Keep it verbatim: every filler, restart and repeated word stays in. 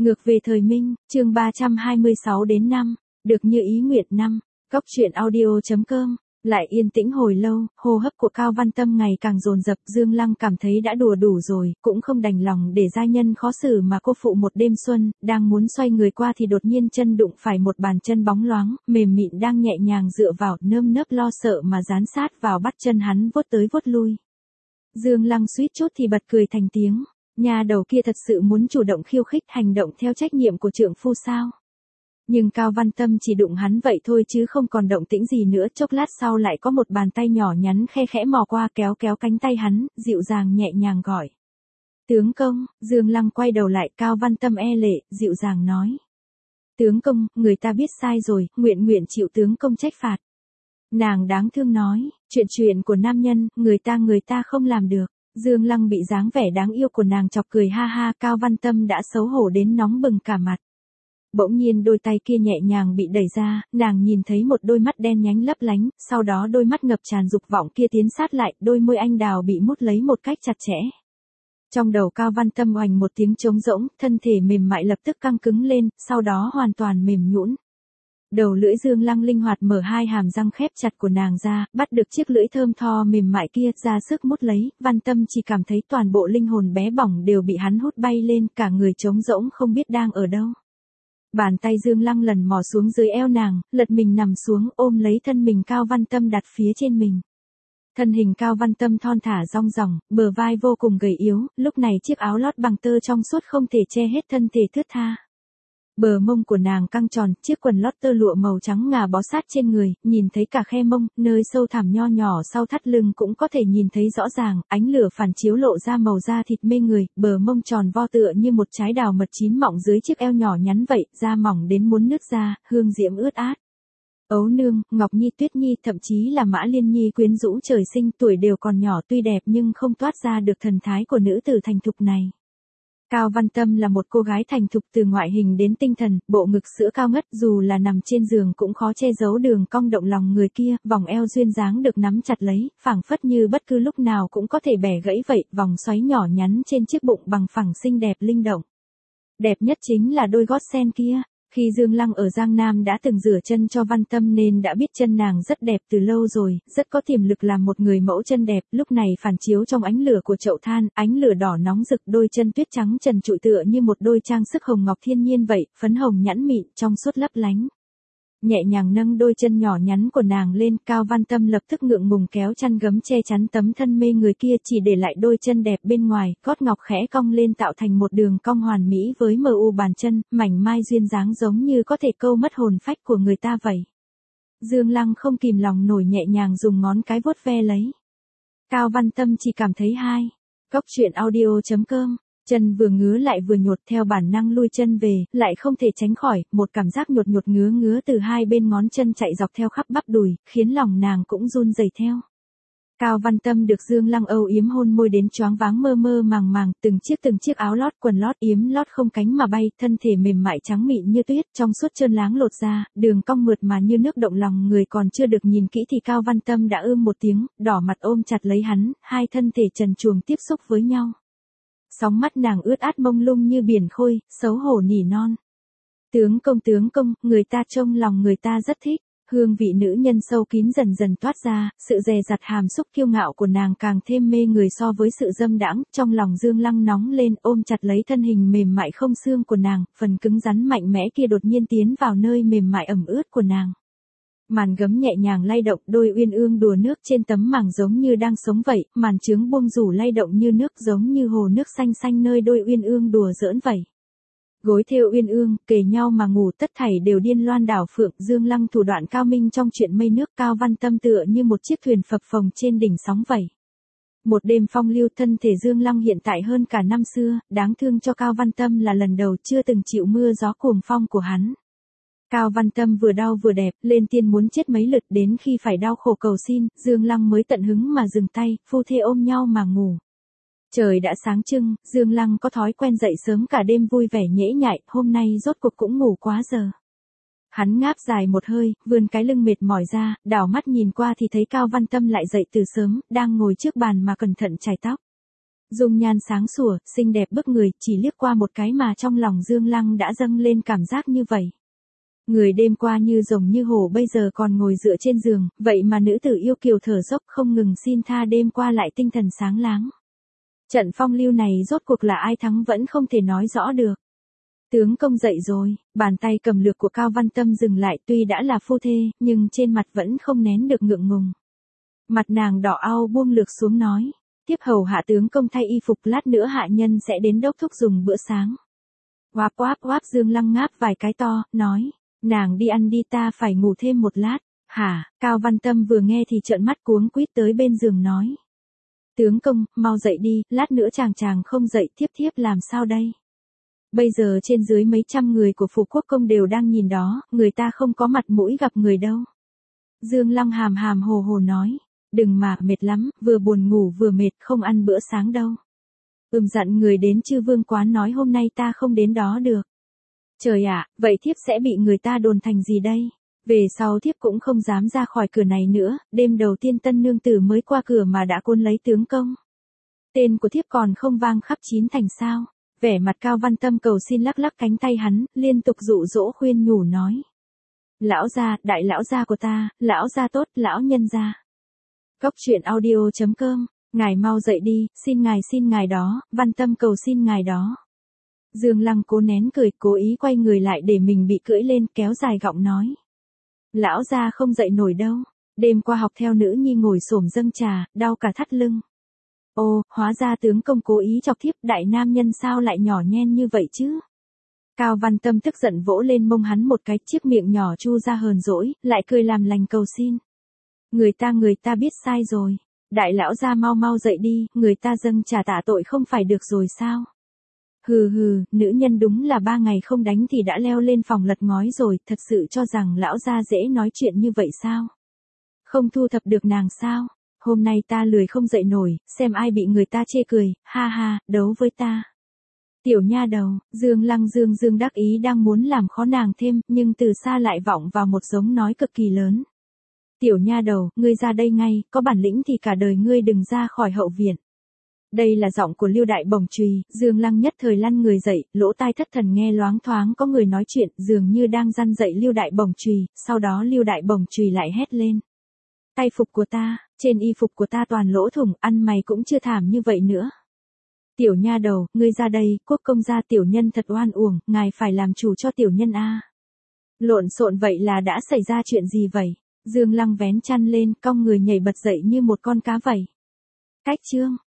Ngược về thời Minh, chương ba trăm hai mươi sáu đến năm, được như ý nguyện năm, Cóc truyện audio.com. Lại yên tĩnh hồi lâu, hô hấp của Cao Văn Tâm ngày càng dồn dập, Dương Lăng cảm thấy đã đùa đủ rồi, cũng không đành lòng để gia nhân khó xử mà cô phụ một đêm xuân, đang muốn xoay người qua thì đột nhiên chân đụng phải một bàn chân bóng loáng, mềm mịn đang nhẹ nhàng dựa vào, nơm nớp lo sợ mà dán sát vào bắt chân hắn vuốt tới vuốt lui. Dương Lăng suýt chút thì bật cười thành tiếng, nhà đầu kia thật sự muốn chủ động khiêu khích, hành động theo trách nhiệm của trượng phu sao? Nhưng Cao Văn Tâm chỉ đụng hắn vậy thôi chứ không còn động tĩnh gì nữa, chốc lát sau lại có một bàn tay nhỏ nhắn khe khẽ mò qua kéo kéo cánh tay hắn, dịu dàng nhẹ nhàng gọi. Tướng công. Dương Lăng quay đầu lại, Cao Văn Tâm e lệ, dịu dàng nói. Tướng công, người ta biết sai rồi, nguyện nguyện chịu tướng công trách phạt. Nàng đáng thương nói, chuyện chuyện của nam nhân, người ta người ta không làm được. Dương Lăng bị dáng vẻ đáng yêu của nàng chọc cười ha ha, Cao Văn Tâm đã xấu hổ đến nóng bừng cả mặt. Bỗng nhiên đôi tay kia nhẹ nhàng bị đẩy ra, nàng nhìn thấy một đôi mắt đen nhánh lấp lánh, sau đó đôi mắt ngập tràn dục vọng kia tiến sát lại, đôi môi anh đào bị mút lấy một cách chặt chẽ. Trong đầu Cao Văn Tâm oành một tiếng trống rỗng, thân thể mềm mại lập tức căng cứng lên, sau đó hoàn toàn mềm nhũn. Đầu lưỡi Dương Lăng linh hoạt mở hai hàm răng khép chặt của nàng ra, bắt được chiếc lưỡi thơm tho mềm mại kia, ra sức mút lấy, Văn Tâm chỉ cảm thấy toàn bộ linh hồn bé bỏng đều bị hắn hút bay lên, cả người trống rỗng không biết đang ở đâu. Bàn tay Dương Lăng lần mò xuống dưới eo nàng, lật mình nằm xuống ôm lấy thân mình Cao Văn Tâm đặt phía trên mình. Thân hình Cao Văn Tâm thon thả rong ròng, bờ vai vô cùng gầy yếu, lúc này chiếc áo lót bằng tơ trong suốt không thể che hết thân thể thướt tha. Bờ mông của nàng căng tròn, chiếc quần lót tơ lụa màu trắng ngà bó sát trên người, nhìn thấy cả khe mông, nơi sâu thẳm nho nhỏ sau thắt lưng cũng có thể nhìn thấy rõ ràng, ánh lửa phản chiếu lộ ra màu da thịt mê người, bờ mông tròn vo tựa như một trái đào mật chín mọng dưới chiếc eo nhỏ nhắn vậy, da mỏng đến muốn nứt ra, hương diễm ướt át. Ấu Nương, Ngọc Nhi, Tuyết Nhi, thậm chí là Mã Liên Nhi quyến rũ trời sinh, tuổi đều còn nhỏ tuy đẹp nhưng không toát ra được thần thái của nữ tử thành thục này. Cao Văn Tâm là một cô gái thành thục từ ngoại hình đến tinh thần, bộ ngực sữa cao ngất, dù là nằm trên giường cũng khó che giấu đường cong động lòng người kia, vòng eo duyên dáng được nắm chặt lấy, phảng phất như bất cứ lúc nào cũng có thể bẻ gãy vậy, vòng xoáy nhỏ nhắn trên chiếc bụng bằng phẳng xinh đẹp linh động. Đẹp nhất chính là đôi gót sen kia. Khi Dương Lăng ở Giang Nam đã từng rửa chân cho Văn Tâm nên đã biết chân nàng rất đẹp từ lâu rồi, rất có tiềm lực làm một người mẫu chân đẹp, lúc này phản chiếu trong ánh lửa của chậu than, ánh lửa đỏ nóng rực, đôi chân tuyết trắng trần trụi tựa như một đôi trang sức hồng ngọc thiên nhiên vậy, phấn hồng nhẵn mịn, trong suốt lấp lánh. Nhẹ nhàng nâng đôi chân nhỏ nhắn của nàng lên, Cao Văn Tâm lập tức ngượng ngùng kéo chăn gấm che chắn tấm thân mê người kia, chỉ để lại đôi chân đẹp bên ngoài, gót ngọc khẽ cong lên tạo thành một đường cong hoàn mỹ với mờ u bàn chân, mảnh mai duyên dáng giống như có thể câu mất hồn phách của người ta vậy. Dương Lăng không kìm lòng nổi nhẹ nhàng dùng ngón cái vuốt ve lấy. Cao Văn Tâm chỉ cảm thấy hai. Cóc truyện audio.com. Chân vừa ngứa lại vừa nhột, theo bản năng lui chân về, lại không thể tránh khỏi, một cảm giác nhột nhột ngứa ngứa từ hai bên ngón chân chạy dọc theo khắp bắp đùi, khiến lòng nàng cũng run rẩy theo. Cao Văn Tâm được Dương Lăng âu yếm hôn môi đến choáng váng mơ mơ màng màng, từng chiếc từng chiếc áo lót quần lót yếm lót không cánh mà bay, thân thể mềm mại trắng mịn như tuyết, trong suốt trơn láng lột ra, đường cong mượt mà như nước động lòng người, còn chưa được nhìn kỹ thì Cao Văn Tâm đã ưm một tiếng, đỏ mặt ôm chặt lấy hắn, hai thân thể trần truồng tiếp xúc với nhau. Sóng mắt nàng ướt át mông lung như biển khôi, xấu hổ nỉ non. Tướng công tướng công, người ta trông lòng người ta rất thích. Hương vị nữ nhân sâu kín dần dần toát ra, sự dè dặt hàm xúc kiêu ngạo của nàng càng thêm mê người so với sự dâm đãng, trong lòng Dương Lăng nóng lên ôm chặt lấy thân hình mềm mại không xương của nàng, phần cứng rắn mạnh mẽ kia đột nhiên tiến vào nơi mềm mại ẩm ướt của nàng. Màn gấm nhẹ nhàng lay động, đôi uyên ương đùa nước trên tấm màng giống như đang sống vậy, màn trướng buông rủ lay động như nước giống như hồ nước xanh xanh nơi đôi uyên ương đùa giỡn vậy. Gối thêu uyên ương, kề nhau mà ngủ tất thảy đều điên loan đảo phượng, Dương Lăng thủ đoạn cao minh trong chuyện mây nước, Cao Văn Tâm tựa như một chiếc thuyền phập phồng trên đỉnh sóng vậy. Một đêm phong lưu, thân thể Dương Lăng hiện tại hơn cả năm xưa, đáng thương cho Cao Văn Tâm là lần đầu chưa từng chịu mưa gió cuồng phong của hắn. Cao Văn Tâm vừa đau vừa đẹp, lên tiên muốn chết mấy lượt, đến khi phải đau khổ cầu xin, Dương Lăng mới tận hứng mà dừng tay, phu thê ôm nhau mà ngủ. Trời đã sáng trưng, Dương Lăng có thói quen dậy sớm cả đêm vui vẻ nhễ nhại, hôm nay rốt cuộc cũng ngủ quá giờ. Hắn ngáp dài một hơi, vươn cái lưng mệt mỏi ra, đảo mắt nhìn qua thì thấy Cao Văn Tâm lại dậy từ sớm, đang ngồi trước bàn mà cẩn thận chải tóc. Dung nhan sáng sủa, xinh đẹp bức người, chỉ liếc qua một cái mà trong lòng Dương Lăng đã dâng lên cảm giác như vậy. Người đêm qua như rồng như hổ bây giờ còn ngồi dựa trên giường, vậy mà nữ tử yêu kiều thở dốc không ngừng xin tha đêm qua lại tinh thần sáng láng. Trận phong lưu này rốt cuộc là ai thắng vẫn không thể nói rõ được. Tướng công dậy rồi, bàn tay cầm lược của Cao Văn Tâm dừng lại, tuy đã là phu thê, nhưng trên mặt vẫn không nén được ngượng ngùng. Mặt nàng đỏ au buông lược xuống nói, tiếp hầu hạ tướng công thay y phục, lát nữa hạ nhân sẽ đến đốc thúc dùng bữa sáng. Oáp oáp oáp, Dương Lăng ngáp vài cái to, nói, nàng đi ăn đi, ta phải ngủ thêm một lát. Hả? Cao Văn Tâm vừa nghe thì trợn mắt cuống quýt tới bên giường nói. Tướng công, mau dậy đi, lát nữa chàng chàng không dậy thiếp thiếp làm sao đây? Bây giờ trên dưới mấy trăm người của phủ quốc công đều đang nhìn đó, người ta không có mặt mũi gặp người đâu. Dương Lăng hàm hàm hồ hồ nói, đừng mà, mệt lắm, vừa buồn ngủ vừa mệt, không ăn bữa sáng đâu. Ừm, dặn người đến Chư Vương quán nói hôm nay ta không đến đó được. Trời ạ, vậy thiếp sẽ bị người ta đồn thành gì đây? Về sau thiếp cũng không dám ra khỏi cửa này nữa, đêm đầu tiên tân nương tử mới qua cửa mà đã cuốn lấy tướng công. Tên của thiếp còn không vang khắp chín thành sao? Vẻ mặt Cao Văn Tâm cầu xin lắc lắc cánh tay hắn, liên tục dụ dỗ khuyên nhủ nói. Lão gia, đại lão gia của ta, lão gia tốt, lão nhân gia. Cốc truyện audio chấm com, ngài mau dậy đi, xin ngài xin ngài đó, Văn Tâm cầu xin ngài đó. Dương Lăng cố nén cười, cố ý quay người lại để mình bị cưỡi lên, kéo dài giọng nói. Lão gia không dậy nổi đâu, đêm qua học theo nữ nhi ngồi xổm dâng trà, đau cả thắt lưng. Ô, hóa ra tướng công cố ý chọc thiếp, đại nam nhân sao lại nhỏ nhen như vậy chứ? Cao Văn Tâm tức giận vỗ lên mông hắn một cái, chiếc miệng nhỏ chu ra hờn dỗi, lại cười làm lành cầu xin. Người ta người ta biết sai rồi, đại lão gia mau mau dậy đi, người ta dâng trà tạ tội không phải được rồi sao? Hừ hừ, nữ nhân đúng là ba ngày không đánh thì đã leo lên phòng lật ngói rồi, thật sự cho rằng lão gia dễ nói chuyện như vậy sao? Không thu thập được nàng sao? Hôm nay ta lười không dậy nổi, xem ai bị người ta chê cười, ha ha, đấu với ta. Tiểu nha đầu, Dương Lăng dương dương đắc ý đang muốn làm khó nàng thêm, nhưng từ xa lại vọng vào một giống nói cực kỳ lớn. Tiểu nha đầu, ngươi ra đây ngay, có bản lĩnh thì cả đời ngươi đừng ra khỏi hậu viện. Đây là giọng của Lưu Đại Bổng Chùy, Dương Lăng nhất thời lăn người dậy, lỗ tai thất thần nghe loáng thoáng có người nói chuyện, dường như đang răn dậy Lưu Đại Bổng Chùy, sau đó Lưu Đại Bổng Chùy lại hét lên. Tay phục của ta, trên y phục của ta toàn lỗ thủng, ăn mày cũng chưa thảm như vậy nữa. Tiểu nha đầu, ngươi ra đây, quốc công gia tiểu nhân thật oan uổng, ngài phải làm chủ cho tiểu nhân a. Lộn xộn vậy là đã xảy ra chuyện gì vậy? Dương Lăng vén chăn lên, cong người nhảy bật dậy như một con cá vậy. Cách chương